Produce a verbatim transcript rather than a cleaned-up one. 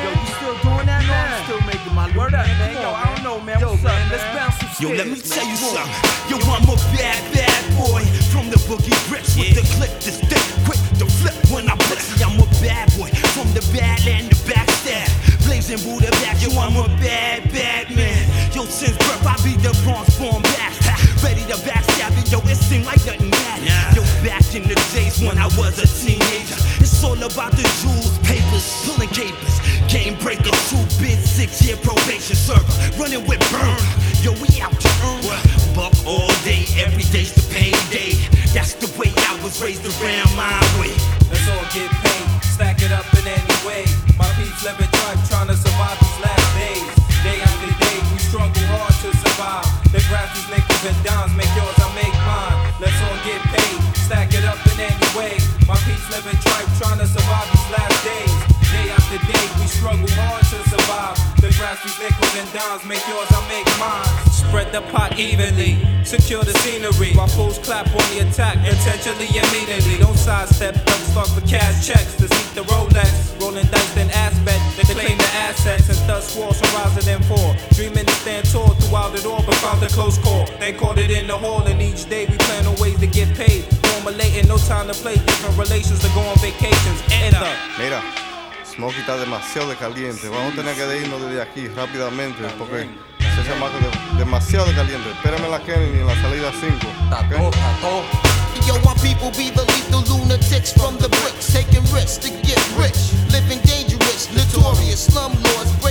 Yo, you still doing that, man? I'm still making my word up, man. Yo, I don't know, man. Yo, what's up, man? Let's bounce some Yo, stairs, let me man. tell you Come on. something. Yo, I'm a bad, bad boy from the boogie bricks with the click, the stick, quick to flip when I blitz. I'm a bad boy from the badland, the backstab, blazing Buddha back. Yo, I'm a bad, bad man. Yo, since birth I be the Bronx born back, ready to backstab it. Yo, it seemed like nothing mattered. Yo, back in the days when I was a teenager, it's all about the jewels, papers, pulling capers, game breaker, two bid, six year probation server, running with burn. Yo, we out to earn buck all day, every day's the payday. That's the way I was raised around my way. Let's all get paid, stack it up in any way. My peeps living tribe trying to survive these last days. Day after day, we struggle hard to survive. The graph these nickels and dimes, make yours, I make mine. Let's all get paid, stack it up in any way. My peeps living tribe trying to survive these last days. Day after day, we struggle hard to survive. The graph these nickels and dimes, make yours, I make mine. Spread the pot evenly, secure the scenery. While fools clap on the attack, intentionally, immediately. Don't sidestep, thugs start for cash checks to seek the Rolex. Rolling dice and aspect, they claim the assets and thus walls from rising and fall. Dreaming to stand tall throughout it all, but found a close call. They caught it in the hall, and each day we plan on ways to get paid. Formulating, no time to play, different relations to go on vacations. Enter. Mira, Smokey está demasiado de caliente. Vamos a tener que irnos desde aquí rápidamente porque ese chamaco es demasiado de caliente. Espérame en la Kennedy en la salida cinco. ¿Okay? Yo, my people be the lethal lunatics from the bricks, taking risks to get rich, living dangerous, notorious slum lords.